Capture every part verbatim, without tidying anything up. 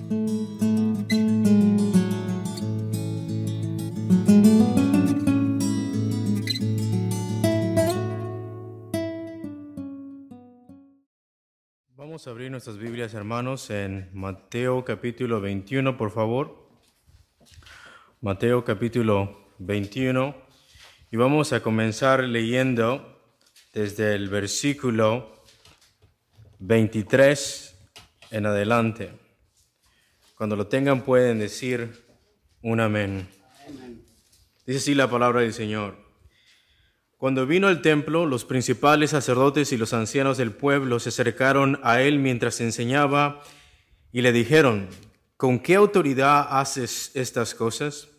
Vamos a abrir nuestras Biblias, hermanos, en Mateo capítulo veintiuno, por favor. Mateo capítulo veintiuno. Y vamos a comenzar leyendo desde el versículo veintitrés en adelante. Cuando lo tengan pueden decir un amén. Amén. Dice así la palabra del Señor. Cuando vino al templo, los principales sacerdotes y los ancianos del pueblo se acercaron a él mientras enseñaba y le dijeron: ¿con qué autoridad haces estas cosas?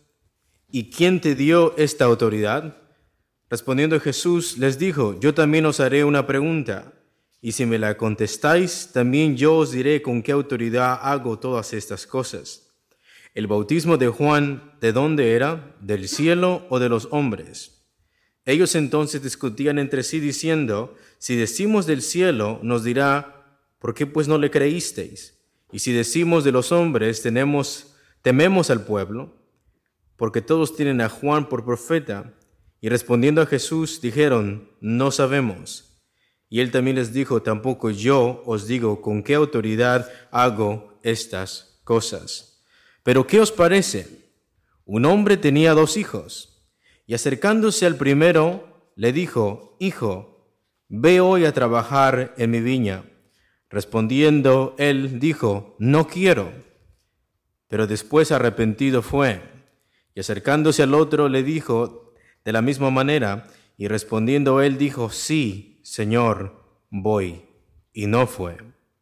¿Y quién te dio esta autoridad? Respondiendo Jesús les dijo: yo también os haré una pregunta, y si me la contestáis, también yo os diré con qué autoridad hago todas estas cosas. ¿El bautismo de Juan de dónde era? ¿Del cielo o de los hombres? Ellos entonces discutían entre sí diciendo: si decimos del cielo, nos dirá: ¿por qué pues no le creísteis? Y si decimos de los hombres, tenemos, tememos al pueblo, porque todos tienen a Juan por profeta. Y respondiendo a Jesús, dijeron: no sabemos. Y él también les dijo: tampoco yo os digo con qué autoridad hago estas cosas. Pero ¿qué os parece? Un hombre tenía dos hijos. Y acercándose al primero, le dijo: hijo, ve hoy a trabajar en mi viña. Respondiendo él, dijo: no quiero. Pero después arrepentido fue. Y acercándose al otro, le dijo de la misma manera. Y respondiendo él, dijo: sí, Señor, voy. Y no fue.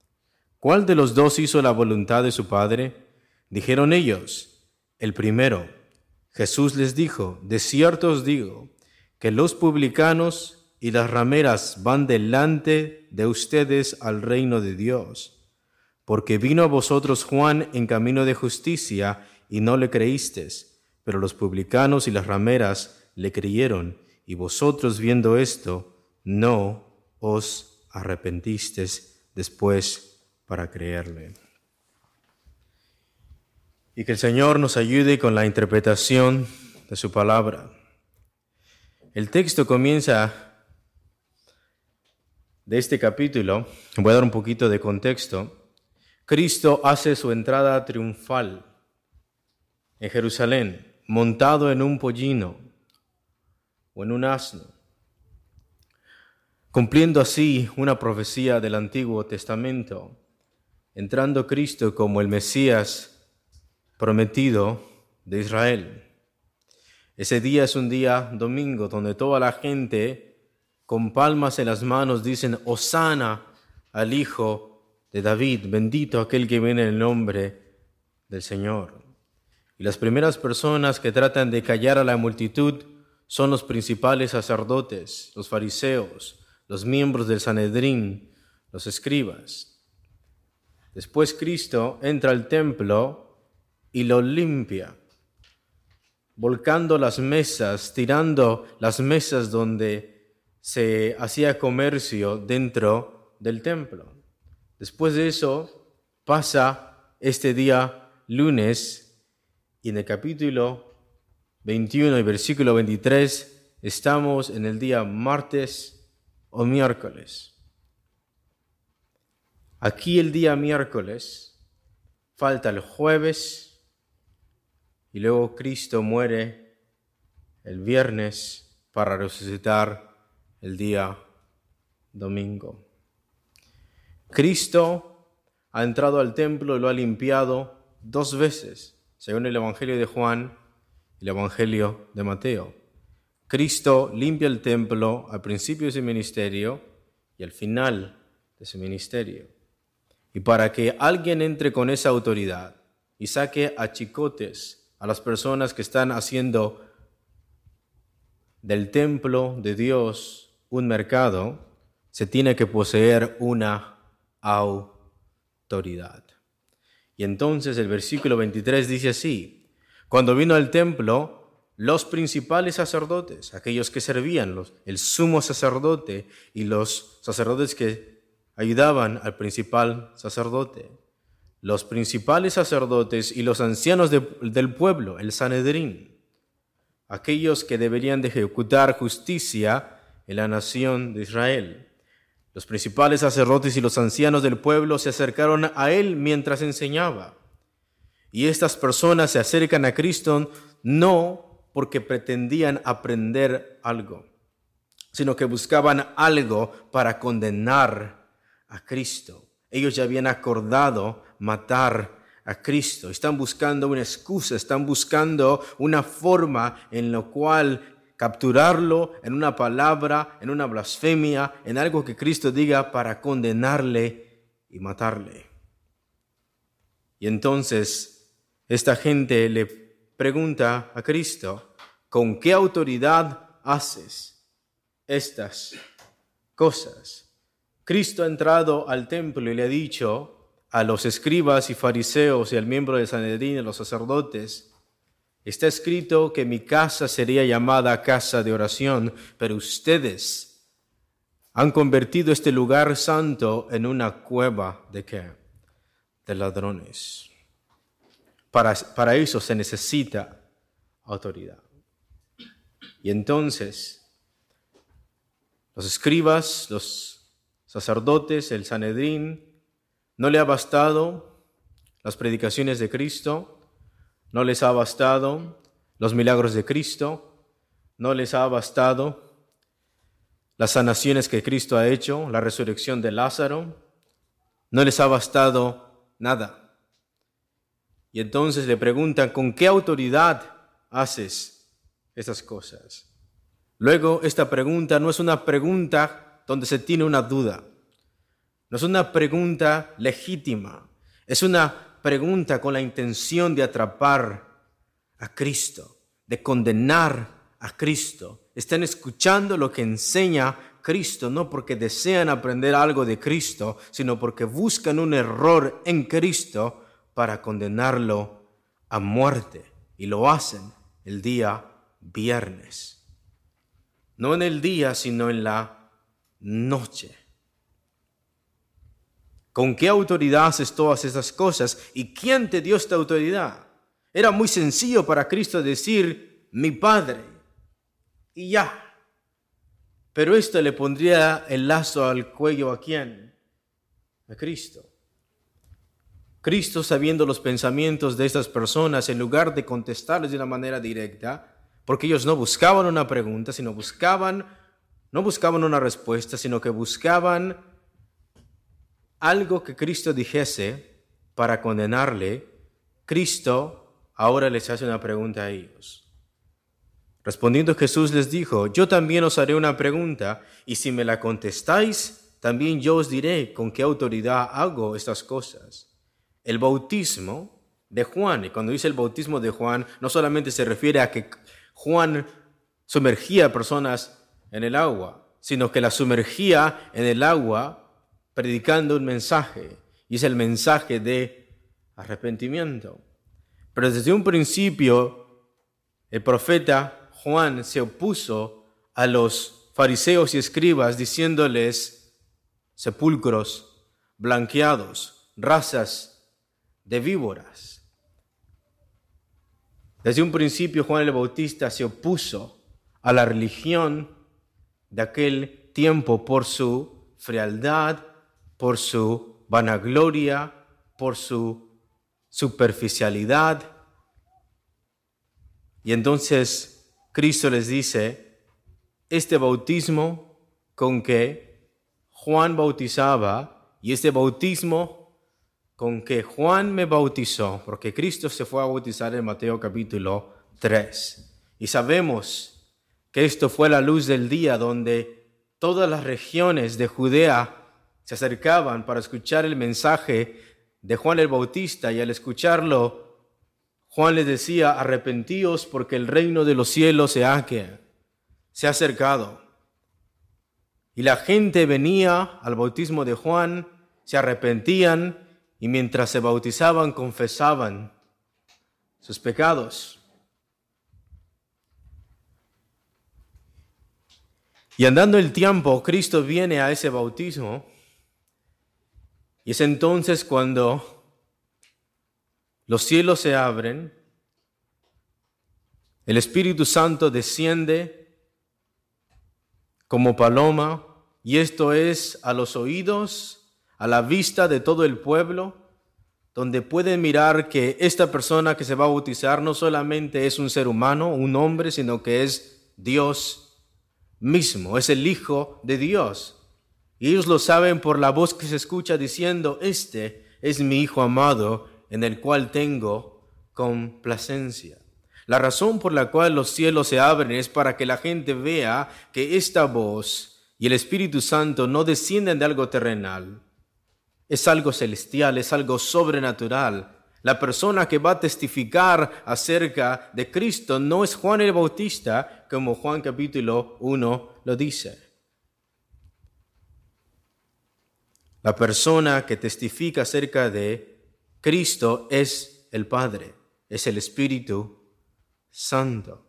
¿Cuál de los dos hizo la voluntad de su padre? Dijeron ellos: el primero. Jesús les dijo: de cierto os digo, que los publicanos y las rameras van delante de ustedes al reino de Dios. Porque vino a vosotros Juan en camino de justicia, y no le creísteis, pero los publicanos y las rameras le creyeron, y vosotros viendo esto, no os arrepentisteis después para creerle. Y que el Señor nos ayude con la interpretación de su palabra. El texto comienza de este capítulo. Voy a dar un poquito de contexto. Cristo hace su entrada triunfal en Jerusalén, montado en un pollino o en un asno, cumpliendo así una profecía del Antiguo Testamento, entrando Cristo como el Mesías prometido de Israel. Ese día es un día domingo donde toda la gente con palmas en las manos dicen: Hosana al Hijo de David, bendito aquel que viene en el nombre del Señor. Y las primeras personas que tratan de callar a la multitud son los principales sacerdotes, los fariseos, los miembros del Sanedrín, los escribas. Después Cristo entra al templo y lo limpia, volcando las mesas, tirando las mesas donde se hacía comercio dentro del templo. Después de eso pasa este día lunes, y en el capítulo veintiuno y versículo veintitrés estamos en el día martes o miércoles. Aquí el día miércoles, falta el jueves, y luego Cristo muere el viernes para resucitar el día domingo. Cristo ha entrado al templo y lo ha limpiado dos veces, según el Evangelio de Juan y el Evangelio de Mateo. Cristo limpia el templo al principio de su ministerio y al final de su ministerio. Y para que alguien entre con esa autoridad y saque a chicotes a las personas que están haciendo del templo de Dios un mercado, se tiene que poseer una autoridad. Y entonces el versículo veintitrés dice así: cuando vino al templo, los principales sacerdotes, aquellos que servían, los, el sumo sacerdote y los sacerdotes que ayudaban al principal sacerdote, los principales sacerdotes y los ancianos de, del pueblo, el Sanedrín, aquellos que deberían de ejecutar justicia en la nación de Israel. Los principales sacerdotes y los ancianos del pueblo se acercaron a él mientras enseñaba. Y estas personas se acercan a Cristo no porque pretendían aprender algo, sino que buscaban algo para condenar a Cristo. Ellos ya habían acordado matar a Cristo. Están buscando una excusa, están buscando una forma en la cual capturarlo en una palabra, en una blasfemia, en algo que Cristo diga para condenarle y matarle. Y entonces esta gente le pregunta a Cristo, ¿con qué autoridad haces estas cosas? Cristo ha entrado al templo y le ha dicho a los escribas y fariseos y al miembro del Sanedrín y a los sacerdotes, está escrito que mi casa sería llamada casa de oración, pero ustedes han convertido este lugar santo en una cueva de ¿qué? De ladrones. Para, para eso se necesita autoridad. Y entonces los escribas, los sacerdotes, el Sanedrín, no le ha bastado las predicaciones de Cristo, no les ha bastado los milagros de Cristo, no les ha bastado las sanaciones que Cristo ha hecho, la resurrección de Lázaro, no les ha bastado nada. Y entonces le preguntan, ¿con qué autoridad haces esas cosas? Luego, esta pregunta no es una pregunta donde se tiene una duda. No es una pregunta legítima. Es una pregunta con la intención de atrapar a Cristo, de condenar a Cristo. Están escuchando lo que enseña Cristo, no porque desean aprender algo de Cristo, sino porque buscan un error en Cristo para condenarlo a muerte. Y lo hacen el día viernes. No en el día, sino en la noche. ¿Con qué autoridad haces todas esas cosas? ¿Y quién te dio esta autoridad? Era muy sencillo para Cristo decir, mi Padre, y ya. Pero esto le pondría el lazo al cuello ¿a quién? A Cristo. Cristo, sabiendo los pensamientos de estas personas, en lugar de contestarles de una manera directa, porque ellos no buscaban una pregunta, sino buscaban No buscaban una respuesta, sino que buscaban algo que Cristo dijese para condenarle. Cristo ahora les hace una pregunta a ellos. Respondiendo Jesús les dijo, yo también os haré una pregunta, y si me la contestáis, también yo os diré con qué autoridad hago estas cosas. El bautismo de Juan, y cuando dice el bautismo de Juan, no solamente se refiere a que Juan sumergía a personas en el agua, sino que la sumergía en el agua predicando un mensaje, y es el mensaje de arrepentimiento. Pero desde un principio, el profeta Juan se opuso a los fariseos y escribas diciéndoles sepulcros blanqueados, razas de víboras. Desde un principio, Juan el Bautista se opuso a la religión de aquel tiempo por su frialdad, por su vanagloria, por su superficialidad. Y entonces Cristo les dice, este bautismo con que Juan bautizaba y este bautismo con que Juan me bautizó, porque Cristo se fue a bautizar en Mateo capítulo tres. Y sabemos que esto fue la luz del día donde todas las regiones de Judea se acercaban para escuchar el mensaje de Juan el Bautista, y al escucharlo, Juan les decía, arrepentíos porque el reino de los cielos se ha, se ha acercado. Y la gente venía al bautismo de Juan, se arrepentían, y mientras se bautizaban confesaban sus pecados. Y andando el tiempo, Cristo viene a ese bautismo, y es entonces cuando los cielos se abren, el Espíritu Santo desciende como paloma, y esto es a los oídos, a la vista de todo el pueblo, donde pueden mirar que esta persona que se va a bautizar no solamente es un ser humano, un hombre, sino que es Dios mismo, es el Hijo de Dios. Y ellos lo saben por la voz que se escucha diciendo: este es mi Hijo amado, en el cual tengo complacencia. La razón por la cual los cielos se abren es para que la gente vea que esta voz y el Espíritu Santo no descienden de algo terrenal. Es algo celestial, es algo sobrenatural. La persona que va a testificar acerca de Cristo no es Juan el Bautista, como Juan capítulo uno lo dice. La persona que testifica acerca de Cristo es el Padre, es el Espíritu Santo.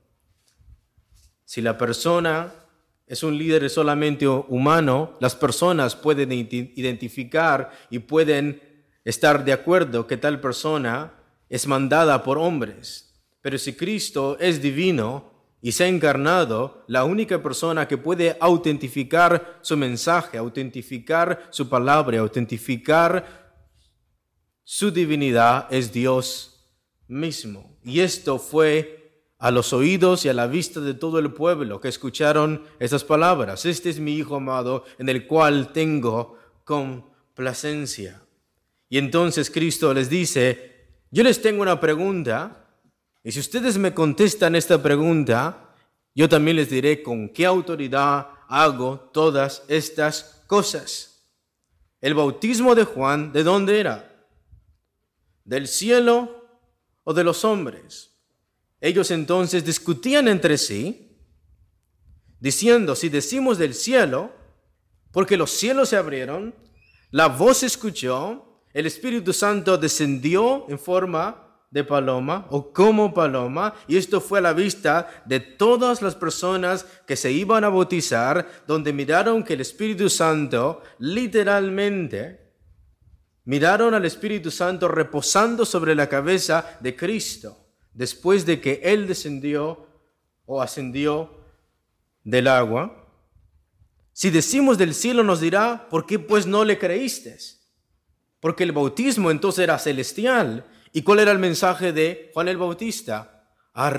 Si la persona es un líder solamente humano, las personas pueden identificar y pueden estar de acuerdo que tal persona es mandada por hombres. Pero si Cristo es divino y se ha encarnado, la única persona que puede autentificar su mensaje, autentificar su palabra, autentificar su divinidad es Dios mismo. Y esto fue a los oídos y a la vista de todo el pueblo que escucharon estas palabras: este es mi Hijo amado, en el cual tengo complacencia. Y entonces Cristo les dice: yo les tengo una pregunta, y si ustedes me contestan esta pregunta, yo también les diré con qué autoridad hago todas estas cosas. El bautismo de Juan, ¿de dónde era? ¿Del cielo o de los hombres? Ellos entonces discutían entre sí, diciendo: si decimos del cielo, porque los cielos se abrieron, la voz se escuchó, el Espíritu Santo descendió en forma de paloma o como paloma, y esto fue a la vista de todas las personas que se iban a bautizar, donde miraron que el Espíritu Santo literalmente, miraron al Espíritu Santo reposando sobre la cabeza de Cristo, después de que Él descendió o ascendió del agua. Si decimos del cielo, nos dirá: ¿por qué pues no le creísteis? Porque el bautismo entonces era celestial. ¿Y cuál era el mensaje de Juan el Bautista?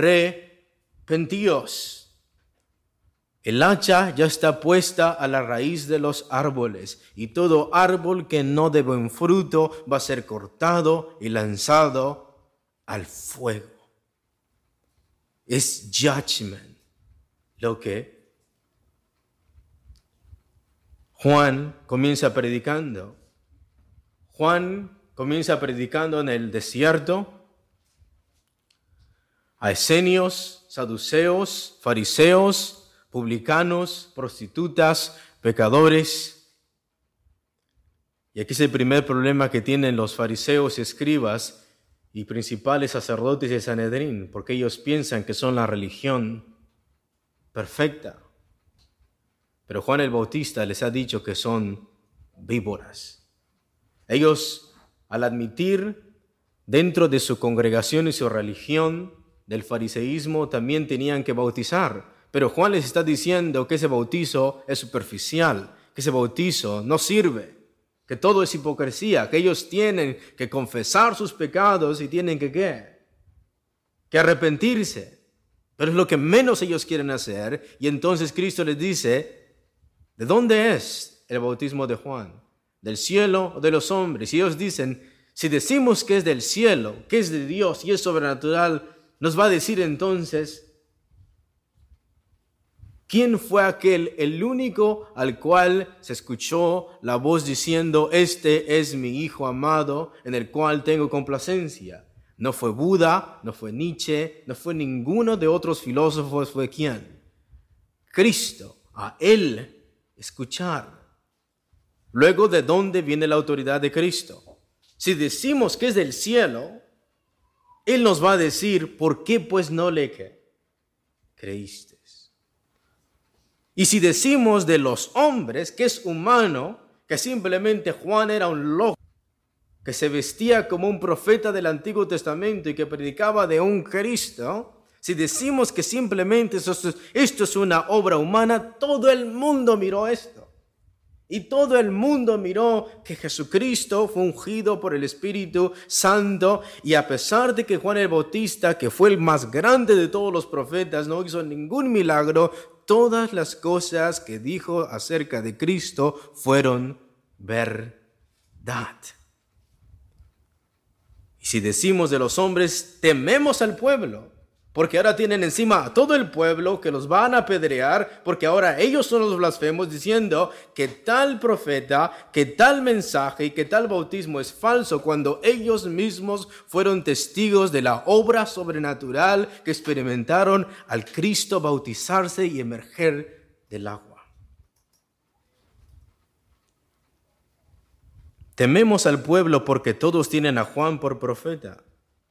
Arrepentíos. El hacha ya está puesta a la raíz de los árboles, y todo árbol que no dé buen fruto va a ser cortado y lanzado al fuego. Es judgment lo que Juan comienza predicando. Juan comienza predicando en el desierto a esenios, saduceos, fariseos, publicanos, prostitutas, pecadores. Y aquí es el primer problema que tienen los fariseos y escribas y principales sacerdotes de Sanedrín, porque ellos piensan que son la religión perfecta. Pero Juan el Bautista les ha dicho que son víboras. Ellos, al admitir dentro de su congregación y su religión del fariseísmo, también tenían que bautizar. Pero Juan les está diciendo que ese bautizo es superficial, que ese bautizo no sirve, que todo es hipocresía, que ellos tienen que confesar sus pecados y tienen que ¿qué? Que arrepentirse. Pero es lo que menos ellos quieren hacer. Y entonces Cristo les dice: ¿de dónde es el bautismo de Juan? ¿Del cielo o de los hombres? Y ellos dicen: si decimos que es del cielo, que es de Dios y es sobrenatural, nos va a decir entonces: ¿quién fue aquel, el único al cual se escuchó la voz diciendo: este es mi Hijo amado, en el cual tengo complacencia? No fue Buda, no fue Nietzsche, no fue ninguno de otros filósofos. ¿Fue quién? Cristo. A Él escuchar. Luego, ¿de dónde viene la autoridad de Cristo? Si decimos que es del cielo, Él nos va a decir: ¿por qué pues no le creíste? Y si decimos de los hombres que es humano, que simplemente Juan era un loco, que se vestía como un profeta del Antiguo Testamento y que predicaba de un Cristo, si decimos que simplemente esto es, esto es una obra humana, todo el mundo miró esto. Y todo el mundo miró que Jesucristo fue ungido por el Espíritu Santo, y a pesar de que Juan el Bautista, que fue el más grande de todos los profetas, no hizo ningún milagro, todas las cosas que dijo acerca de Cristo fueron verdad. Y si decimos de los hombres, tememos al pueblo, porque ahora tienen encima a todo el pueblo que los van a apedrear, porque ahora ellos son los blasfemos, diciendo que tal profeta, que tal mensaje y que tal bautismo es falso, cuando ellos mismos fueron testigos de la obra sobrenatural que experimentaron al Cristo bautizarse y emerger del agua. Tememos al pueblo porque todos tienen a Juan por profeta.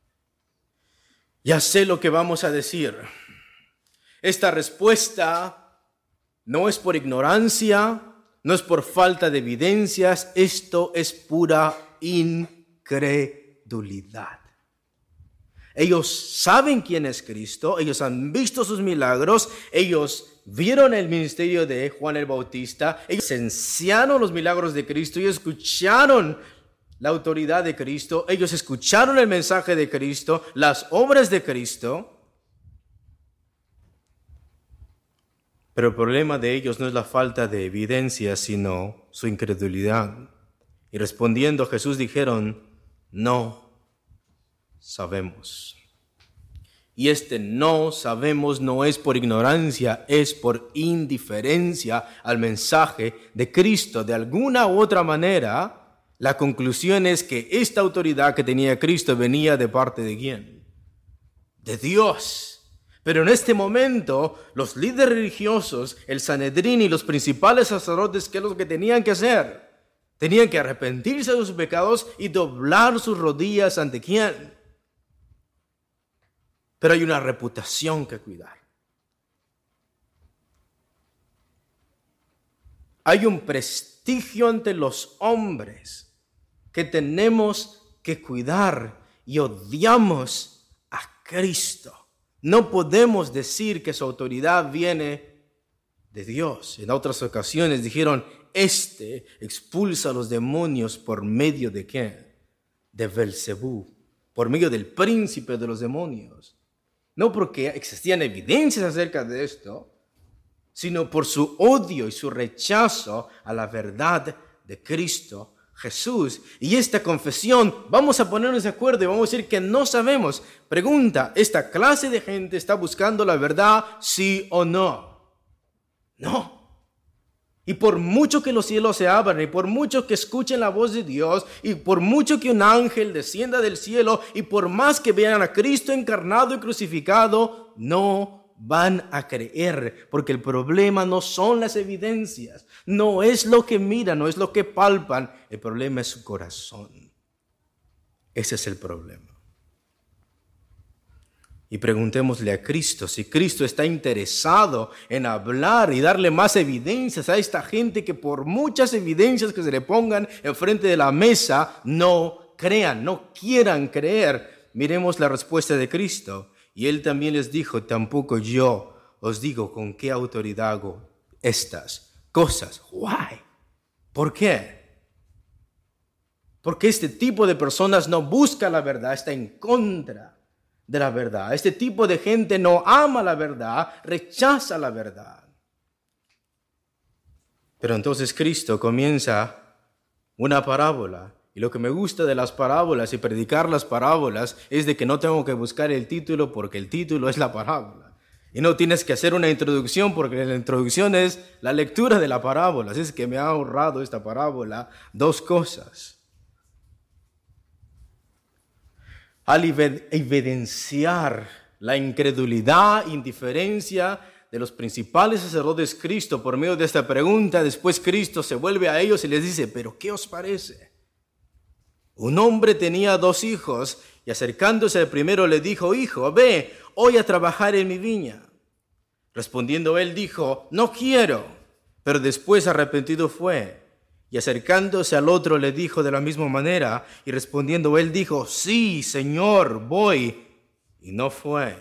Ya sé lo que vamos a decir. Esta respuesta no es por ignorancia, no es por falta de evidencias, esto es pura incredulidad. Ellos saben quién es Cristo, ellos han visto sus milagros, ellos vieron el ministerio de Juan el Bautista, ellos presenciaron los milagros de Cristo y escucharon la autoridad de Cristo, ellos escucharon el mensaje de Cristo, las obras de Cristo. Pero el problema de ellos no es la falta de evidencia, sino su incredulidad. Y respondiendo Jesús dijeron, no sabemos. Y este no sabemos no es por ignorancia, es por indiferencia al mensaje de Cristo. De alguna u otra manera, la conclusión es que esta autoridad que tenía Cristo venía de parte de ¿quién? De Dios. Pero en este momento, los líderes religiosos, el Sanedrín y los principales sacerdotes, ¿qué es lo que tenían que hacer? Tenían que arrepentirse de sus pecados y doblar sus rodillas ante ¿quién? Pero hay una reputación que cuidar. Hay un prestigio ante los hombres que tenemos que cuidar, y odiamos a Cristo. No podemos decir que su autoridad viene de Dios. En otras ocasiones dijeron, este expulsa a los demonios por medio de ¿qué? De Belcebú, por medio del príncipe de los demonios. No porque existían evidencias acerca de esto, sino por su odio y su rechazo a la verdad de Cristo Jesús. Y esta confesión, vamos a ponernos de acuerdo y vamos a decir que no sabemos. Pregunta, ¿esta clase de gente está buscando la verdad, sí o no? No. Y por mucho que los cielos se abran, y por mucho que escuchen la voz de Dios, y por mucho que un ángel descienda del cielo, y por más que vean a Cristo encarnado y crucificado, no van a creer, porque el problema no son las evidencias, no es lo que miran, no es lo que palpan, el problema es su corazón. Ese es el problema. Y preguntémosle a Cristo, si Cristo está interesado en hablar y darle más evidencias a esta gente que por muchas evidencias que se le pongan enfrente de la mesa, no crean, no quieran creer. Miremos la respuesta de Cristo. Y él también les dijo, tampoco yo os digo con qué autoridad hago estas cosas. Why? ¿Por qué? Porque este tipo de personas no busca la verdad, está en contra de la verdad. Este tipo de gente no ama la verdad, rechaza la verdad. Pero entonces Cristo comienza una parábola. Y lo que me gusta de las parábolas y predicar las parábolas es de que no tengo que buscar el título porque el título es la parábola. Y no tienes que hacer una introducción porque la introducción es la lectura de la parábola. Así es que me ha ahorrado esta parábola dos cosas. Al evidenciar la incredulidad, indiferencia de los principales sacerdotes Cristo por medio de esta pregunta, después Cristo se vuelve a ellos y les dice, ¿pero qué os parece? Un hombre tenía dos hijos y acercándose al primero le dijo, hijo, ve hoy a trabajar en mi viña. Respondiendo él dijo, no quiero, pero después arrepentido fue Y acercándose al otro le dijo de la misma manera, y respondiendo él dijo, sí, Señor, voy. Y no fue.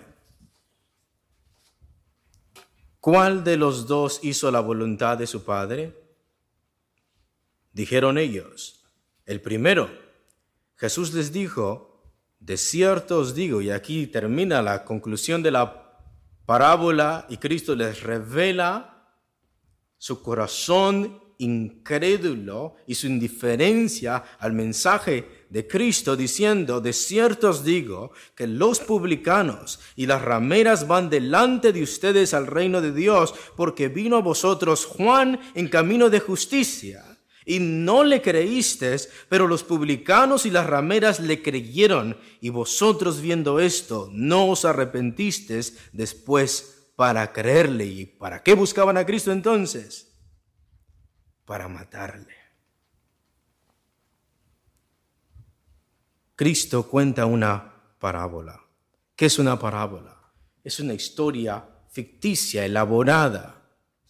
¿Cuál de los dos hizo la voluntad de su padre? Dijeron ellos, el primero. Jesús les dijo, de cierto os digo, y aquí termina la conclusión de la parábola, y Cristo les revela su corazón incrédulo y su indiferencia al mensaje de Cristo, diciendo, de cierto os digo que los publicanos y las rameras van delante de ustedes al reino de Dios, porque vino a vosotros Juan en camino de justicia, y no le creísteis, pero los publicanos y las rameras le creyeron, y vosotros viendo esto no os arrepentisteis después para creerle. ¿Y para qué buscaban a Cristo entonces? Para matarle. Cristo cuenta una parábola. ¿Qué es una parábola? Es una historia ficticia, elaborada,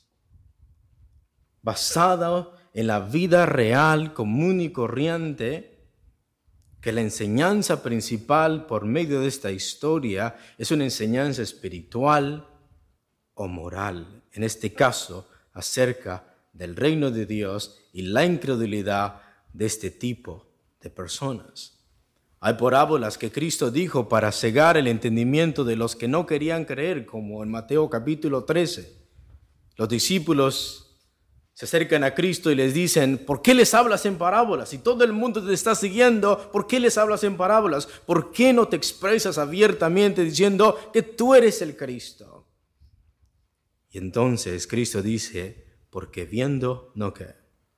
basada en la vida real, común y corriente, que la enseñanza principal por medio de esta historia es una enseñanza espiritual o moral, en este caso acerca del reino de Dios y la incredulidad de este tipo de personas. Hay parábolas que Cristo dijo para cegar el entendimiento de los que no querían creer, como en Mateo capítulo trece. Los discípulos se acercan a Cristo y les dicen, ¿por qué les hablas en parábolas? Si todo el mundo te está siguiendo, ¿por qué les hablas en parábolas? ¿Por qué no te expresas abiertamente diciendo que tú eres el Cristo? Y entonces Cristo dice, porque viendo no qué,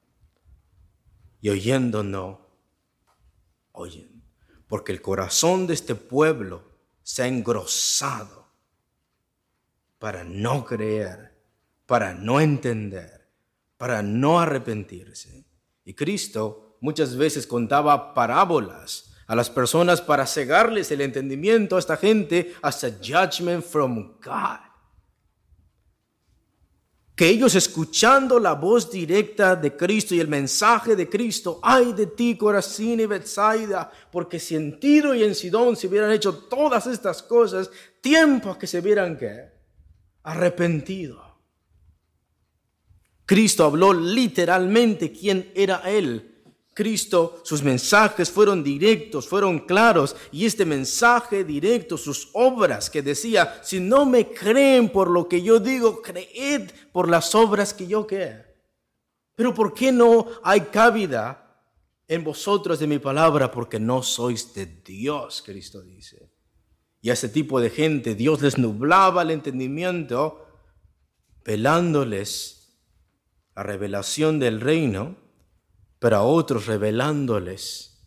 y oyendo no oyen, porque el corazón de este pueblo se ha engrosado para no creer, para no entender, para no arrepentirse. Y Cristo muchas veces contaba parábolas a las personas para cegarles el entendimiento a esta gente hasta judgment from God. Que ellos, escuchando la voz directa de Cristo y el mensaje de Cristo, ay de ti, Corazín y Betsaida, porque si en Tiro y en Sidón se hubieran hecho todas estas cosas, tiempo a que se hubieran ¿qué? Arrepentido. Cristo habló literalmente quién era Él. Cristo, sus mensajes fueron directos, fueron claros, y este mensaje directo, sus obras que decía, si no me creen por lo que yo digo, creed por las obras que yo quiero. Pero ¿por qué no hay cabida en vosotros de mi palabra? Porque no sois de Dios, Cristo dice. Y a ese tipo de gente Dios les nublaba el entendimiento, velándoles la revelación del reino, pero a otros revelándoles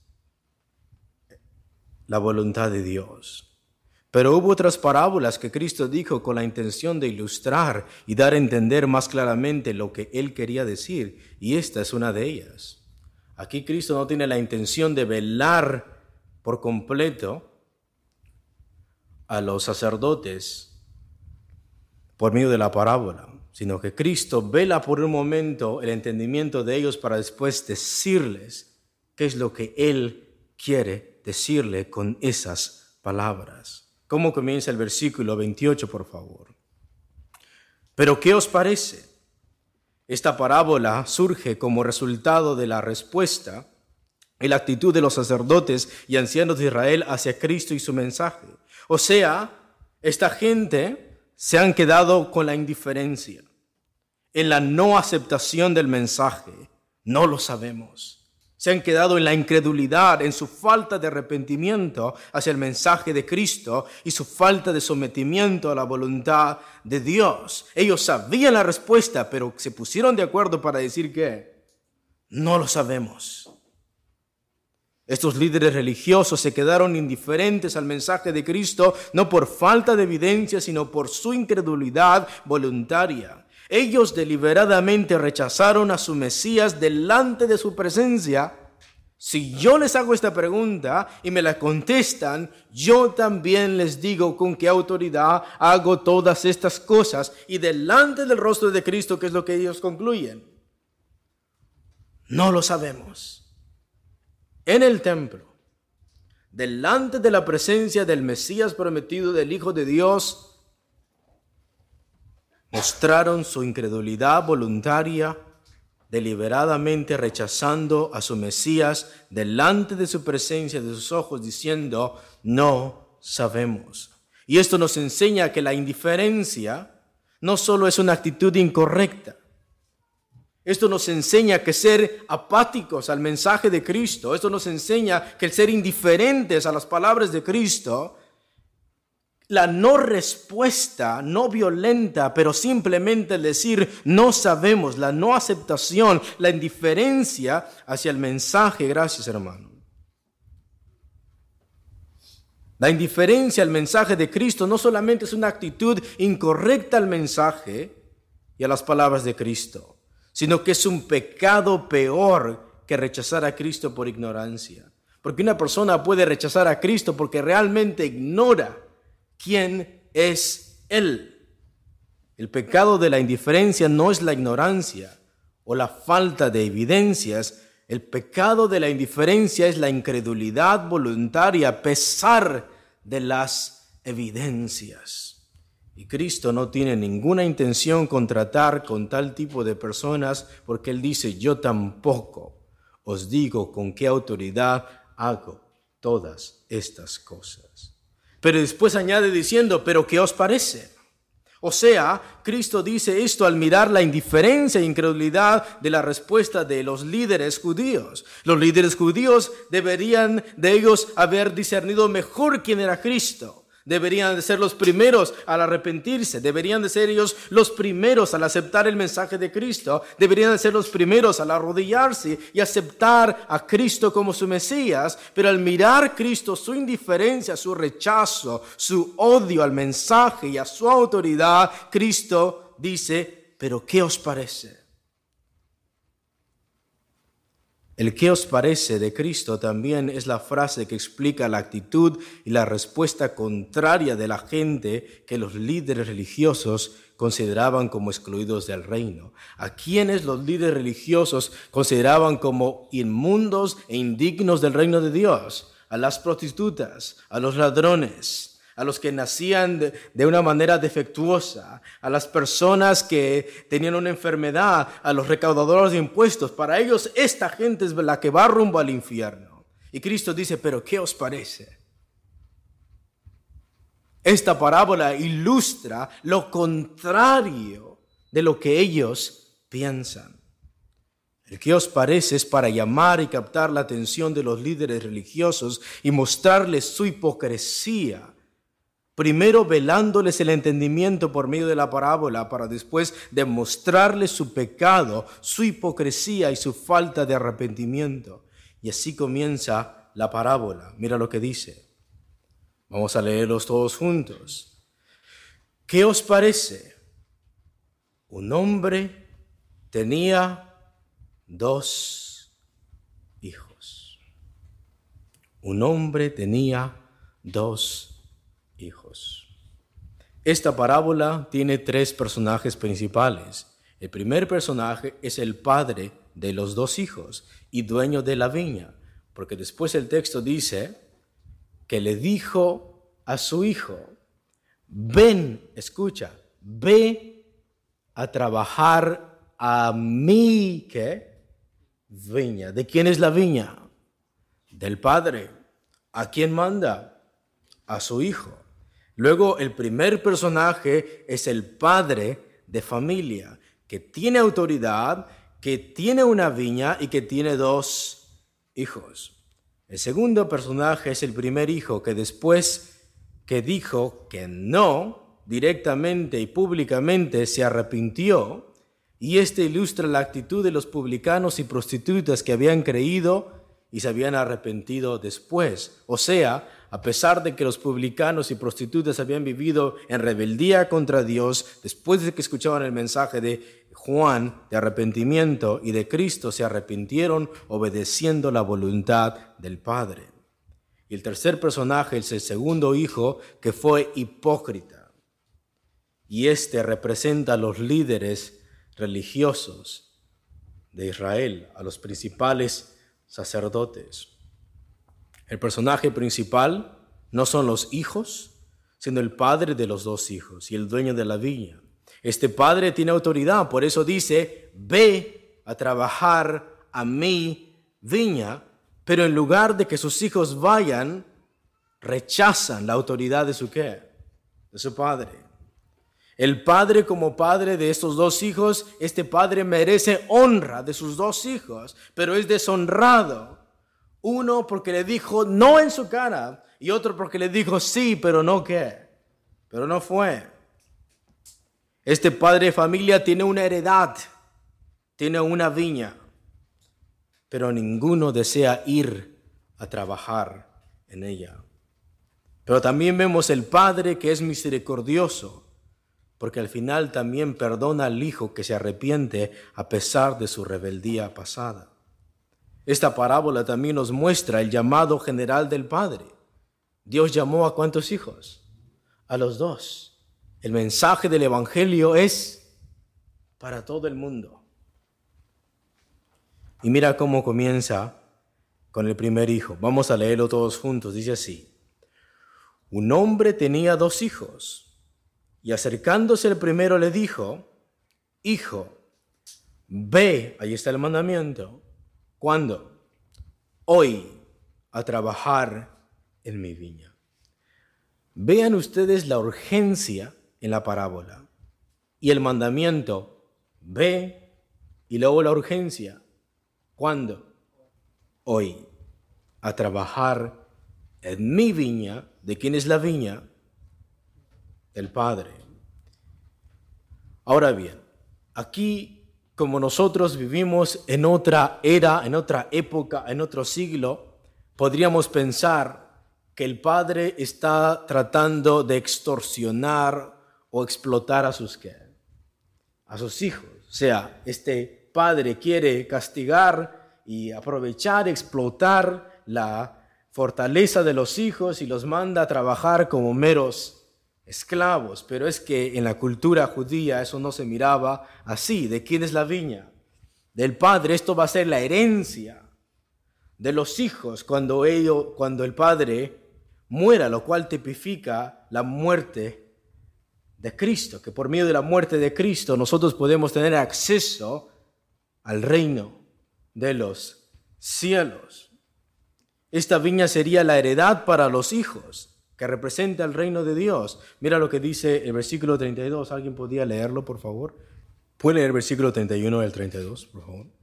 la voluntad de Dios. Pero hubo otras parábolas que Cristo dijo con la intención de ilustrar y dar a entender más claramente lo que Él quería decir, y esta es una de ellas. Aquí Cristo no tiene la intención de velar por completo a los sacerdotes por medio de la parábola, sino que Cristo vela por un momento el entendimiento de ellos para después decirles qué es lo que Él quiere decirle con esas palabras. ¿Cómo comienza el versículo veintiocho, por favor? ¿Pero qué os parece? Esta parábola surge como resultado de la respuesta y la actitud de los sacerdotes y ancianos de Israel hacia Cristo y su mensaje. O sea, esta gente se han quedado con la indiferencia, en la no aceptación del mensaje. No lo sabemos. Se han quedado en la incredulidad, en su falta de arrepentimiento hacia el mensaje de Cristo y su falta de sometimiento a la voluntad de Dios. Ellos sabían la respuesta, pero se pusieron de acuerdo para decir que no lo sabemos. Estos líderes religiosos se quedaron indiferentes al mensaje de Cristo, no por falta de evidencia, sino por su incredulidad voluntaria. Ellos deliberadamente rechazaron a su Mesías delante de su presencia. Si yo les hago esta pregunta y me la contestan, yo también les digo con qué autoridad hago todas estas cosas. Y delante del rostro de Cristo, ¿qué es lo que ellos concluyen? no lo sabemos. En el templo, delante de la presencia del Mesías prometido, del Hijo de Dios, mostraron su incredulidad voluntaria, deliberadamente rechazando a su Mesías delante de su presencia, de sus ojos, diciendo, no sabemos. Y esto nos enseña que la indiferencia no solo es una actitud incorrecta. Esto nos enseña que ser apáticos al mensaje de Cristo, esto nos enseña que el ser indiferentes a las palabras de Cristo, la no respuesta, no violenta, pero simplemente el decir no sabemos, la no aceptación, la indiferencia hacia el mensaje. Gracias, hermano. La indiferencia al mensaje de Cristo no solamente es una actitud incorrecta al mensaje y a las palabras de Cristo, sino que es un pecado peor que rechazar a Cristo por ignorancia. Porque una persona puede rechazar a Cristo porque realmente ignora quién es Él. El pecado de la indiferencia no es la ignorancia o la falta de evidencias. El pecado de la indiferencia es la incredulidad voluntaria a pesar de las evidencias. Y Cristo no tiene ninguna intención con tratar con tal tipo de personas, porque Él dice, yo tampoco os digo con qué autoridad hago todas estas cosas. Pero después añade diciendo, ¿pero qué os parece? O sea, Cristo dice esto al mirar la indiferencia e incredulidad de la respuesta de los líderes judíos. Los líderes judíos deberían de ellos haber discernido mejor quién era Cristo. Deberían de ser los primeros al arrepentirse. Deberían de ser ellos los primeros al aceptar el mensaje de Cristo. Deberían de ser los primeros al arrodillarse y aceptar a Cristo como su Mesías. Pero al mirar Cristo, su indiferencia, su rechazo, su odio al mensaje y a su autoridad, Cristo dice, ¿pero qué os parece? El ¿qué os parece? De Cristo también es la frase que explica la actitud y la respuesta contraria de la gente que los líderes religiosos consideraban como excluidos del reino. A quienes los líderes religiosos consideraban como inmundos e indignos del reino de Dios: a las prostitutas, a los ladrones, a los que nacían de, de una manera defectuosa, a las personas que tenían una enfermedad, a los recaudadores de impuestos. Para ellos esta gente es la que va rumbo al infierno. Y Cristo dice, ¿pero qué os parece? Esta parábola ilustra lo contrario de lo que ellos piensan. El ¿qué os parece? Es para llamar y captar la atención de los líderes religiosos y mostrarles su hipocresía. Primero velándoles el entendimiento por medio de la parábola, para después demostrarles su pecado, su hipocresía y su falta de arrepentimiento. Y así comienza la parábola. Mira lo que dice. Vamos a leerlos todos juntos. ¿Qué os parece? Un hombre tenía dos hijos. Un hombre tenía dos hijos. Esta parábola tiene tres personajes principales. El primer personaje es el padre de los dos hijos y dueño de la viña, porque después el texto dice que le dijo a su hijo, ven, escucha, ve a trabajar a mi, ¿qué? Viña. ¿De quién es la viña? Del padre. ¿A quién manda? A su hijo. Luego el primer personaje es el padre de familia, que tiene autoridad, que tiene una viña y que tiene dos hijos. El segundo personaje es el primer hijo, que después que dijo que no, directamente y públicamente se arrepintió, y este ilustra la actitud de los publicanos y prostitutas que habían creído y se habían arrepentido después. O sea, a pesar de que los publicanos y prostitutas habían vivido en rebeldía contra Dios, después de que escuchaban el mensaje de Juan de arrepentimiento y de Cristo, se arrepintieron obedeciendo la voluntad del Padre. Y el tercer personaje es el segundo hijo, que fue hipócrita. Y este representa a los líderes religiosos de Israel, a los principales sacerdotes. El personaje principal no son los hijos, sino el padre de los dos hijos y el dueño de la viña. Este padre tiene autoridad, por eso dice, ve a trabajar a mi viña, pero en lugar de que sus hijos vayan, rechazan la autoridad de su ¿qué? De su padre. El padre como padre de estos dos hijos, este padre merece honra de sus dos hijos, pero es deshonrado. Uno porque le dijo no en su cara y otro porque le dijo sí, pero no qué, pero no fue. Este padre de familia tiene una heredad, tiene una viña, pero ninguno desea ir a trabajar en ella. Pero también vemos el padre que es misericordioso, porque al final también perdona al hijo que se arrepiente a pesar de su rebeldía pasada. Esta parábola también nos muestra el llamado general del Padre. Dios llamó a ¿cuántos hijos? A los dos. El mensaje del Evangelio es para todo el mundo. Y mira cómo comienza con el primer hijo. Vamos a leerlo todos juntos. Dice así. Un hombre tenía dos hijos. Y acercándose el primero le dijo, hijo, ve, ahí está el mandamiento. ¿Cuándo? Hoy a trabajar en mi viña. Vean ustedes la urgencia en la parábola. Y el mandamiento, ve, y luego la urgencia. ¿Cuándo? Hoy a trabajar en mi viña. ¿De quién es la viña? Del Padre. Ahora bien, aquí como nosotros vivimos en otra era, en otra época, en otro siglo, podríamos pensar que el Padre está tratando de extorsionar o explotar a sus ¿qué? A sus hijos. O sea, este Padre quiere castigar y aprovechar, explotar la fortaleza de los hijos y los manda a trabajar como meros esclavos, pero es que en la cultura judía eso no se miraba así. ¿De quién es la viña? Del Padre. Esto va a ser la herencia de los hijos cuando, ello, cuando el Padre muera, lo cual tipifica la muerte de Cristo, que por medio de la muerte de Cristo nosotros podemos tener acceso al reino de los cielos. Esta viña sería la heredad para los hijos, que representa el reino de Dios. Mira lo que dice el versículo treinta y dos. ¿Alguien podría leerlo, por favor? ¿Puede leer el versículo treinta y uno del treinta y dos, por favor?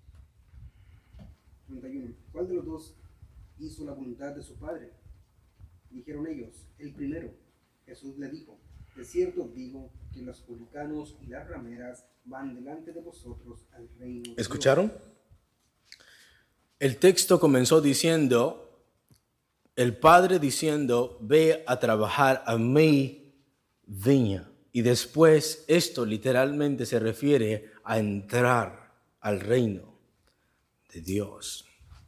treinta y uno. ¿Cuál de los dos hizo la voluntad de su padre? Dijeron ellos, el primero. Jesús le dijo, de cierto os digo que los publicanos y las rameras van delante de vosotros al reino de ¿Escucharon? Dios. El texto comenzó diciendo, el Padre diciendo, ve a trabajar a mi viña. Y después esto literalmente se refiere a entrar al reino de Dios.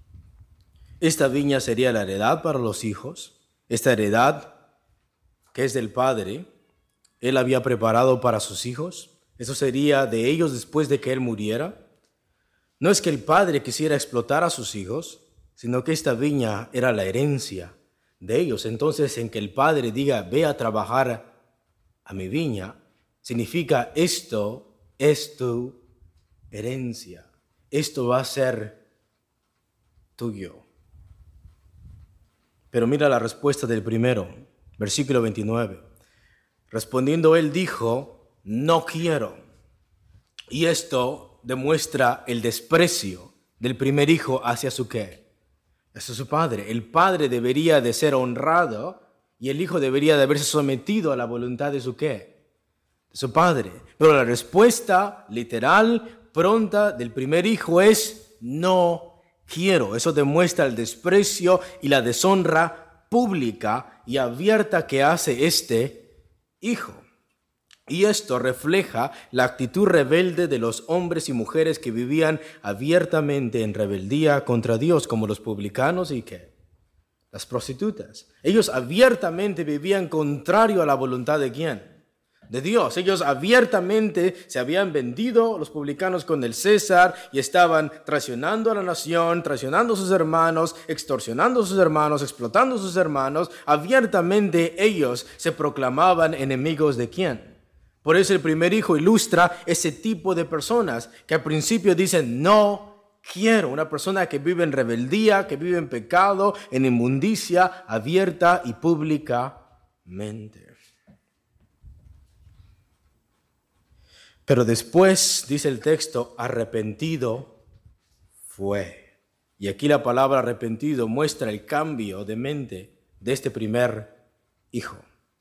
Esta viña sería la heredad para los hijos. Esta heredad que es del Padre, Él había preparado para sus hijos. Eso sería de ellos después de que Él muriera. No es que el Padre quisiera explotar a sus hijos, sino que esta viña era la herencia de ellos. Entonces, en que el Padre diga, ve a trabajar a mi viña, significa esto es tu herencia. Esto va a ser tuyo. Pero mira la respuesta del primero, versículo veintinueve. Respondiendo él dijo, no quiero. Y esto demuestra el desprecio del primer hijo hacia su ¿qué? Hacia su padre. El padre debería de ser honrado y el hijo debería de haberse sometido a la voluntad de su ¿qué? De su padre. Pero la respuesta literal, pronta del primer hijo es no quiero. Eso demuestra el desprecio y la deshonra pública y abierta que hace este hijo. Y esto refleja la actitud rebelde de los hombres y mujeres que vivían abiertamente en rebeldía contra Dios, como los publicanos y ¿qué? Las prostitutas. Ellos abiertamente vivían contrario a la voluntad de ¿quién? de Dios. Ellos abiertamente se habían vendido, los publicanos, con el César y estaban traicionando a la nación, traicionando a sus hermanos, extorsionando a sus hermanos, explotando a sus hermanos. Abiertamente ellos se proclamaban enemigos de ¿quién? Por eso el primer hijo ilustra ese tipo de personas que al principio dicen no quiero. Una persona que vive en rebeldía, que vive en pecado, en inmundicia, abierta y públicamente. Pero después, dice el texto, arrepentido fue. Y aquí la palabra arrepentido muestra el cambio de mente de este primer hijo.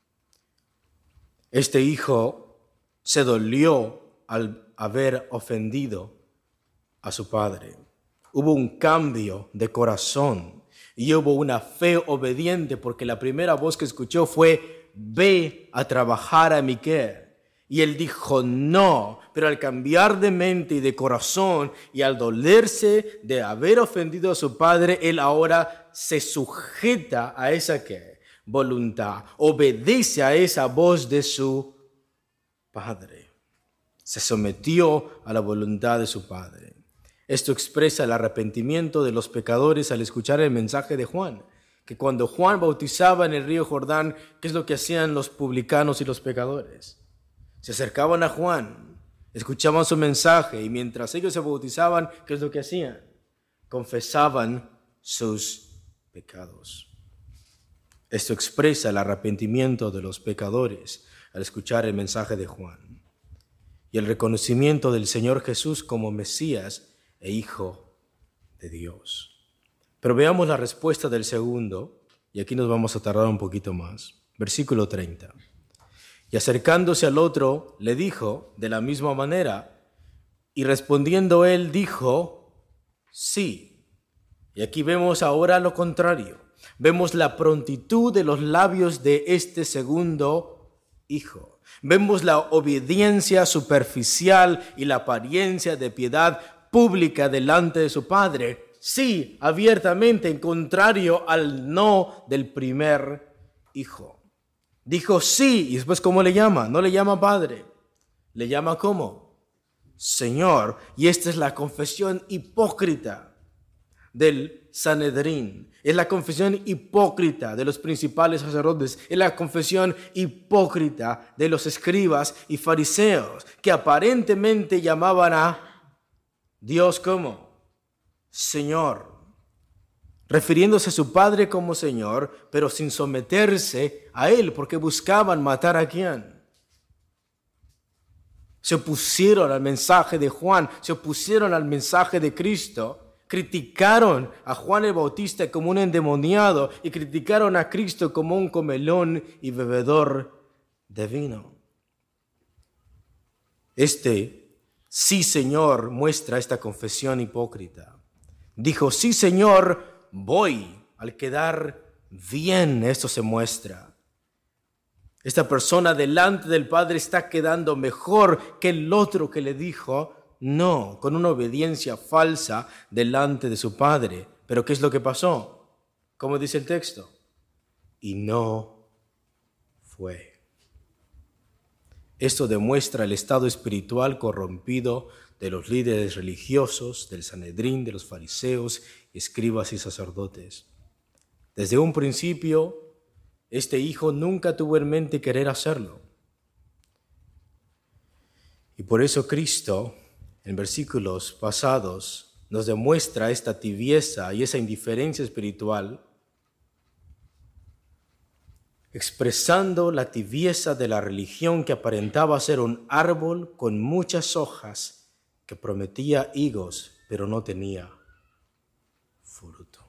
Este hijo se dolió al haber ofendido a su padre. Hubo un cambio de corazón y hubo una fe obediente, porque la primera voz que escuchó fue: ve a trabajar a Miquel. Y él dijo no, pero al cambiar de mente y de corazón y al dolerse de haber ofendido a su padre, él ahora se sujeta a esa ¿qué? Voluntad, obedece a esa voz de su padre. Se sometió a la voluntad de su padre. Esto expresa el arrepentimiento de los pecadores al escuchar el mensaje de Juan, que cuando Juan bautizaba en el río Jordán, ¿qué es lo que hacían los publicanos y los pecadores? Se acercaban a Juan, escuchaban su mensaje y mientras ellos se bautizaban, ¿qué es lo que hacían? Confesaban sus pecados. Esto expresa el arrepentimiento de los pecadores al escuchar el mensaje de Juan y el reconocimiento del Señor Jesús como Mesías e Hijo de Dios. Pero veamos la respuesta del segundo, y aquí nos vamos a tardar un poquito más. Versículo treinta. Y acercándose al otro, le dijo de la misma manera, y respondiendo él dijo, sí. Y aquí vemos ahora lo contrario. Vemos la prontitud de los labios de este segundo hijo. Vemos la obediencia superficial y la apariencia de piedad pública delante de su padre. Sí, abiertamente, en contrario al no del primer hijo. Dijo sí, y después ¿cómo le llama? No le llama padre, le llama ¿cómo? Señor. Y esta es la confesión hipócrita del Sanedrín. Es la confesión hipócrita de los principales sacerdotes. Es la confesión hipócrita de los escribas y fariseos, que aparentemente llamaban a Dios como Señor, refiriéndose a su padre como Señor, pero sin someterse a él, porque buscaban matar a quién. Se opusieron al mensaje de Juan, se opusieron al mensaje de Cristo, criticaron a Juan el Bautista como un endemoniado y criticaron a Cristo como un comelón y bebedor de vino. Este sí, Señor, muestra esta confesión hipócrita. Dijo, sí, Señor, voy. Al quedar bien, esto se muestra. Esta persona delante del Padre está quedando mejor que el otro que le dijo no, con una obediencia falsa delante de su Padre. Pero ¿qué es lo que pasó? ¿Cómo dice el texto? Y no fue. Esto demuestra el estado espiritual corrompido de los líderes religiosos, del Sanedrín, de los fariseos, escribas y sacerdotes. Desde un principio, este hijo nunca tuvo en mente querer hacerlo. Y por eso Cristo, en versículos pasados, nos demuestra esta tibieza y esa indiferencia espiritual, expresando la tibieza de la religión que aparentaba ser un árbol con muchas hojas, que prometía higos, pero no tenía fruto.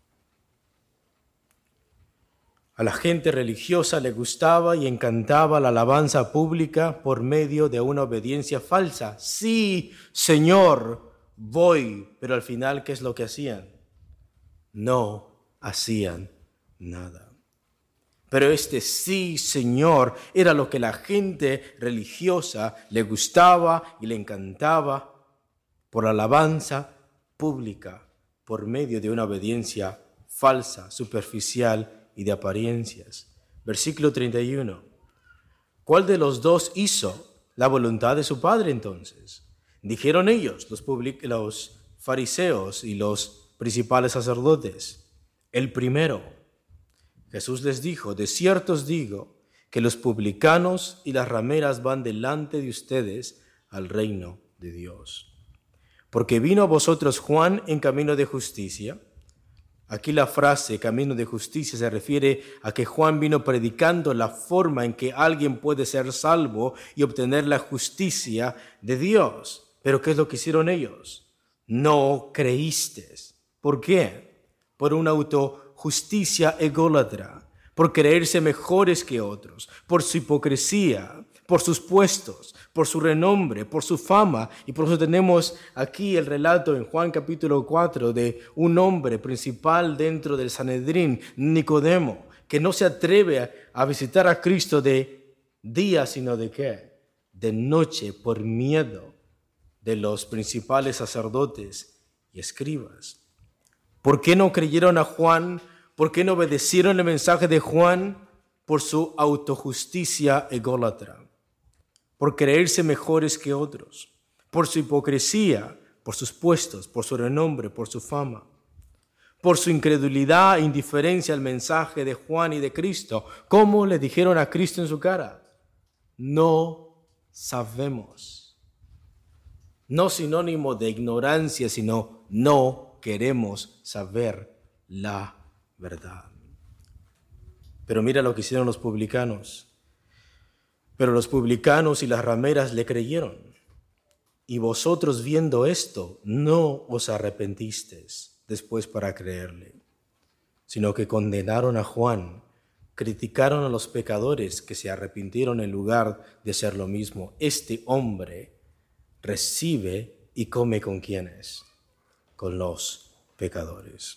A la gente religiosa le gustaba y encantaba la alabanza pública por medio de una obediencia falsa. Sí, Señor, voy. Pero al final, ¿qué es lo que hacían? No hacían nada. Pero este sí, Señor, era lo que la gente religiosa le gustaba y le encantaba por alabanza pública, por medio de una obediencia falsa, superficial y de apariencias. Versículo treinta y uno. ¿Cuál de los dos hizo la voluntad de su Padre entonces? Dijeron ellos, los, public- los fariseos y los principales sacerdotes. El primero. Jesús les dijo, de cierto os digo que los publicanos y las rameras van delante de ustedes al reino de Dios. Porque vino a vosotros Juan en camino de justicia. Aquí la frase camino de justicia se refiere a que Juan vino predicando la forma en que alguien puede ser salvo y obtener la justicia de Dios. Pero ¿qué es lo que hicieron ellos? No creísteis. ¿Por qué? Por una autojusticia ególatra, por creerse mejores que otros, por su hipocresía, por sus puestos, por su renombre, por su fama. Y por eso tenemos aquí el relato en Juan capítulo cuatro de un hombre principal dentro del Sanedrín, Nicodemo, que no se atreve a, a visitar a Cristo de día, sino de qué? De noche, por miedo de los principales sacerdotes y escribas. ¿Por qué no creyeron a Juan? ¿Por qué no obedecieron el mensaje de Juan? Por su autojusticia ególatra, por creerse mejores que otros, por su hipocresía, por sus puestos, por su renombre, por su fama, por su incredulidad e indiferencia al mensaje de Juan y de Cristo. ¿Cómo le dijeron a Cristo en su cara? No sabemos. No sinónimo de ignorancia, sino no queremos saber la verdad. Pero mira lo que hicieron los publicanos. Pero los publicanos y las rameras le creyeron. Y vosotros viendo esto, no os arrepentisteis después para creerle, sino que condenaron a Juan, criticaron a los pecadores que se arrepintieron en lugar de hacer lo mismo. Este hombre recibe y come con quienes, con los pecadores.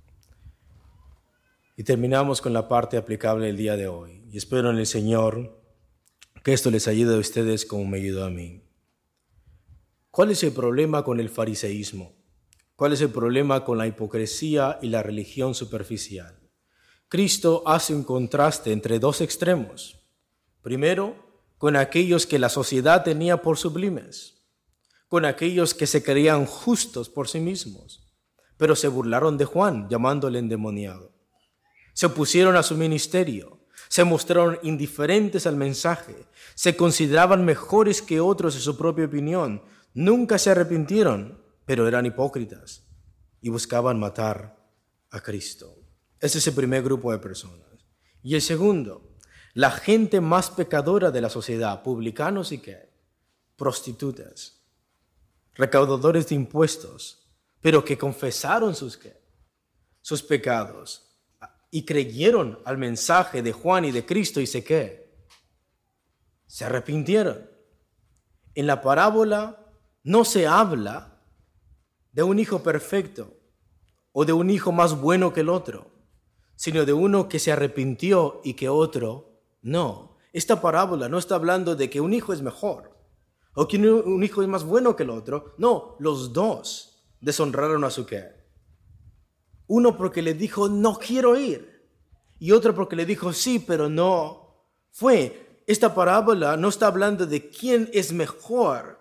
Y terminamos con la parte aplicable del día de hoy. Y espero en el Señor que esto les ayude a ustedes como me ayudó a mí. ¿Cuál es el problema con el fariseísmo? ¿Cuál es el problema con la hipocresía y la religión superficial? Cristo hace un contraste entre dos extremos. Primero, con aquellos que la sociedad tenía por sublimes, con aquellos que se creían justos por sí mismos, pero se burlaron de Juan, llamándole endemoniado. Se opusieron a su ministerio, se mostraron indiferentes al mensaje, se consideraban mejores que otros en su propia opinión, nunca se arrepintieron, pero eran hipócritas y buscaban matar a Cristo. Ese es el primer grupo de personas. Y el segundo, la gente más pecadora de la sociedad, publicanos y qué, prostitutas, recaudadores de impuestos, pero que confesaron sus, ¿qué? sus pecados y creyeron al mensaje de Juan y de Cristo y se qué, se arrepintieron. En la parábola no se habla de un hijo perfecto o de un hijo más bueno que el otro, sino de uno que se arrepintió y que otro no. Esta parábola no está hablando de que un hijo es mejor o que un hijo es más bueno que el otro. No, los dos deshonraron a su qué. Uno porque le dijo, no quiero ir. Y otro porque le dijo, sí, pero no fue. Esta parábola no está hablando de quién es mejor,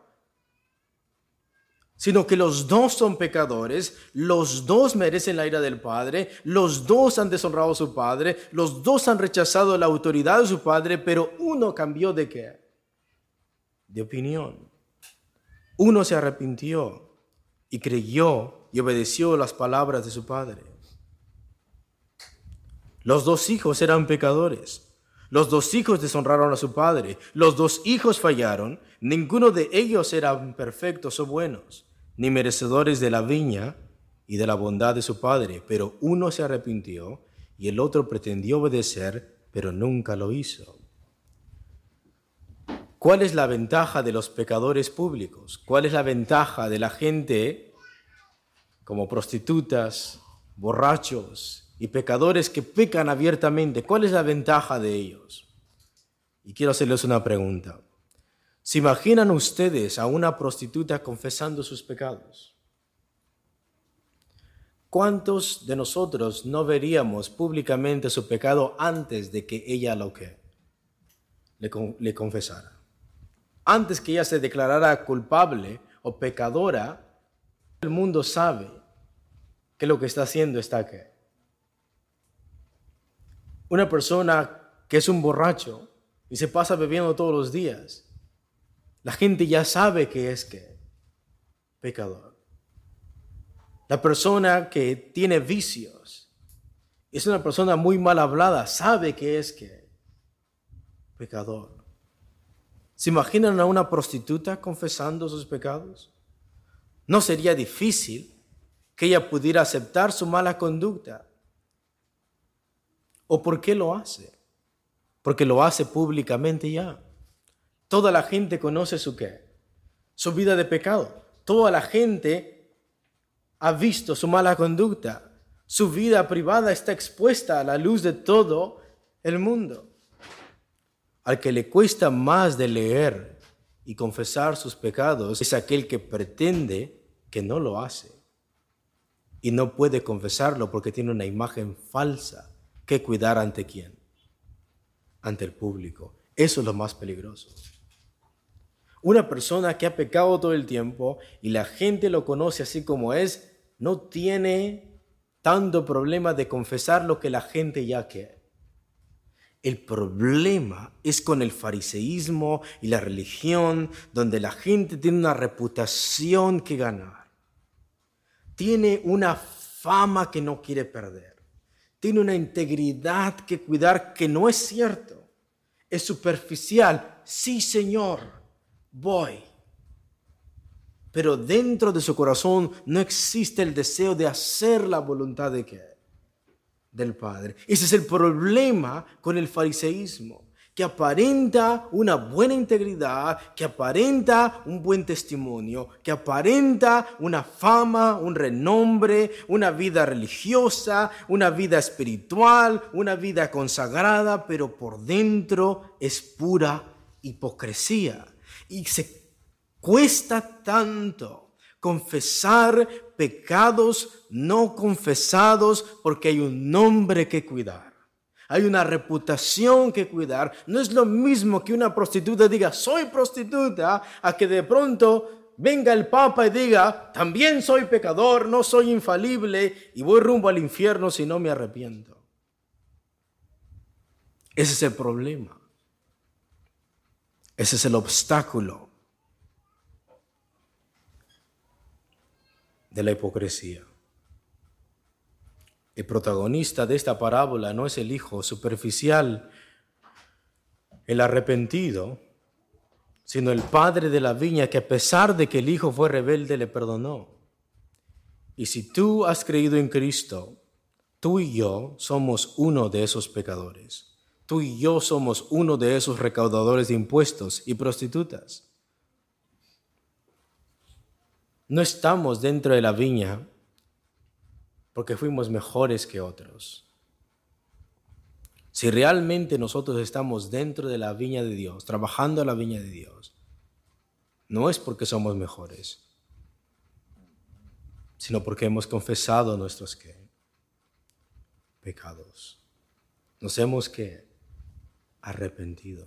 sino que los dos son pecadores, los dos merecen la ira del Padre, los dos han deshonrado a su Padre, los dos han rechazado la autoridad de su Padre, pero uno cambió de qué? De opinión. Uno se arrepintió y creyó y obedeció las palabras de su Padre. Los dos hijos eran pecadores. Los dos hijos deshonraron a su padre. Los dos hijos fallaron. Ninguno de ellos eran perfectos o buenos, ni merecedores de la viña y de la bondad de su padre. Pero uno se arrepintió y el otro pretendió obedecer, pero nunca lo hizo. ¿Cuál es la ventaja de los pecadores públicos? ¿Cuál es la ventaja de la gente como prostitutas, borrachos y pecadores que pecan abiertamente? ¿Cuál es la ventaja de ellos? Y quiero hacerles una pregunta. ¿Se imaginan ustedes a una prostituta confesando sus pecados? ¿Cuántos de nosotros no veríamos públicamente su pecado antes de que ella lo que le, le confesara. Antes que ella se declarara culpable o pecadora, el mundo sabe que lo que está haciendo está qué. Una persona que es un borracho y se pasa bebiendo todos los días, la gente ya sabe que es que pecador. La persona que tiene vicios es una persona muy mal hablada, sabe que es que pecador. ¿Se imaginan a una prostituta confesando sus pecados? No sería difícil que ella pudiera aceptar su mala conducta. ¿O por qué lo hace? Porque lo hace públicamente ya. Toda la gente conoce su qué, su vida de pecado. Toda la gente ha visto su mala conducta. Su vida privada está expuesta a la luz de todo el mundo. Al que le cuesta más de leer y confesar sus pecados es aquel que pretende que no lo hace y no puede confesarlo porque tiene una imagen falsa que cuidar ante quién, ante el público. Eso es lo más peligroso. Una persona que ha pecado todo el tiempo y la gente lo conoce así como es, no tiene tanto problema de confesar lo que la gente ya quiere. El problema es con el fariseísmo y la religión, donde la gente tiene una reputación que ganar. Tiene una fama que no quiere perder. Tiene una integridad que cuidar que no es cierto. Es superficial. Sí, Señor, voy. Pero dentro de su corazón no existe el deseo de hacer la voluntad de ¿qué? Del Padre. Ese es el problema con el fariseísmo, que aparenta una buena integridad, que aparenta un buen testimonio, que aparenta una fama, un renombre, una vida religiosa, una vida espiritual, una vida consagrada, pero por dentro es pura hipocresía. Y se cuesta tanto confesar pecados no confesados porque hay un nombre que cuidar. Hay una reputación que cuidar. No es lo mismo que una prostituta diga, soy prostituta, a que de pronto venga el Papa y diga, también soy pecador, no soy infalible y voy rumbo al infierno si no me arrepiento. Ese es el problema. Ese es el obstáculo de la hipocresía. El protagonista de esta parábola no es el hijo superficial, el arrepentido, sino el padre de la viña que a pesar de que el hijo fue rebelde le perdonó. Y si tú has creído en Cristo, tú y yo somos uno de esos pecadores. Tú y yo somos uno de esos recaudadores de impuestos y prostitutas. No estamos dentro de la viña porque fuimos mejores que otros. Si realmente nosotros estamos dentro de la viña de Dios, trabajando en la viña de Dios, no es porque somos mejores, sino porque hemos confesado nuestros ¿qué? Pecados. Nos hemos ¿qué? Arrepentido.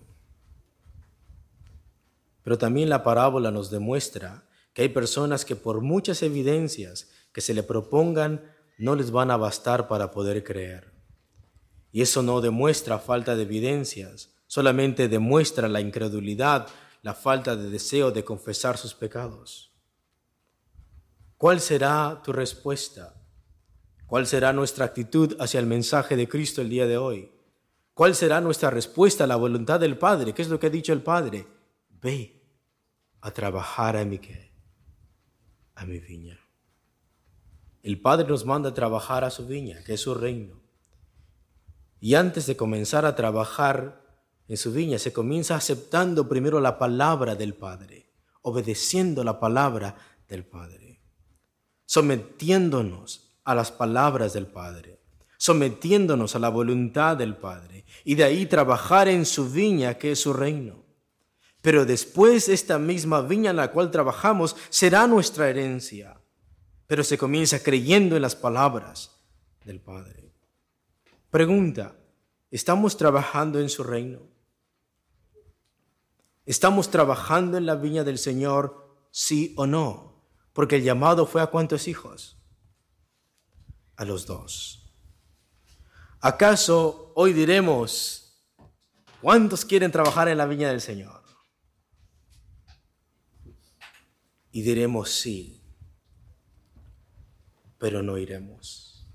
Pero también la parábola nos demuestra que hay personas que por muchas evidencias que se le propongan no les van a bastar para poder creer. Y eso no demuestra falta de evidencias, solamente demuestra la incredulidad, la falta de deseo de confesar sus pecados. ¿Cuál será tu respuesta? ¿Cuál será nuestra actitud hacia el mensaje de Cristo el día de hoy? ¿Cuál será nuestra respuesta a la voluntad del Padre? ¿Qué es lo que ha dicho el Padre? Ve a trabajar a mi qué. A mi viña. El Padre nos manda a trabajar a su viña, que es su reino. Y antes de comenzar a trabajar en su viña, se comienza aceptando primero la palabra del Padre, obedeciendo la palabra del Padre, sometiéndonos a las palabras del Padre, sometiéndonos a la voluntad del Padre, y de ahí trabajar en su viña, que es su reino. Pero después esta misma viña en la cual trabajamos será nuestra herencia. Pero se comienza creyendo en las palabras del Padre. Pregunta, ¿estamos trabajando en su reino? ¿Estamos trabajando en la viña del Señor, sí o no? Porque el llamado fue ¿a cuántos hijos? A los dos. ¿Acaso hoy diremos, cuántos quieren trabajar en la viña del Señor? Y diremos sí, pero no iremos.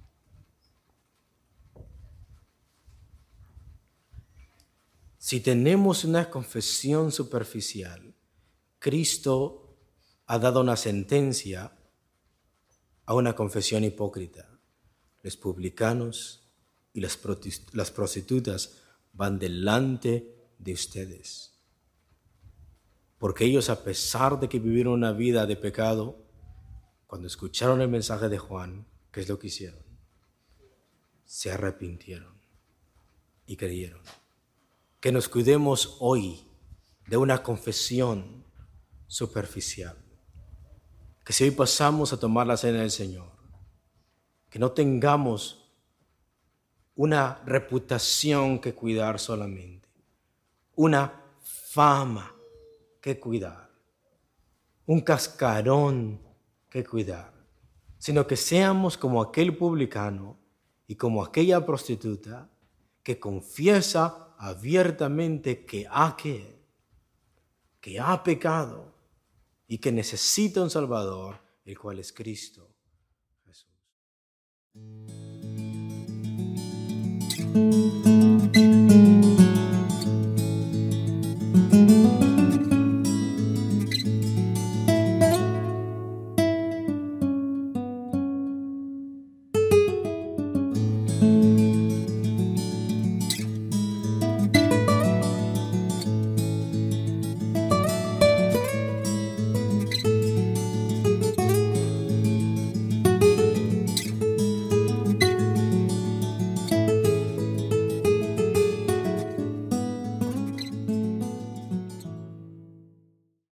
Si tenemos una confesión superficial, Cristo ha dado una sentencia a una confesión hipócrita. Los publicanos y las prostitutas van delante de ustedes. Porque ellos, a pesar de que vivieron una vida de pecado, cuando escucharon el mensaje de Juan, ¿qué es lo que hicieron? Se arrepintieron y creyeron. Que nos cuidemos hoy de una confesión superficial. Que si hoy pasamos a tomar la cena del Señor, que no tengamos una reputación que cuidar solamente, una fama que cuidar, un cascarón que cuidar, sino que seamos como aquel publicano y como aquella prostituta que confiesa abiertamente que ha, que, que ha pecado y que necesita un Salvador, el cual es Cristo Jesús.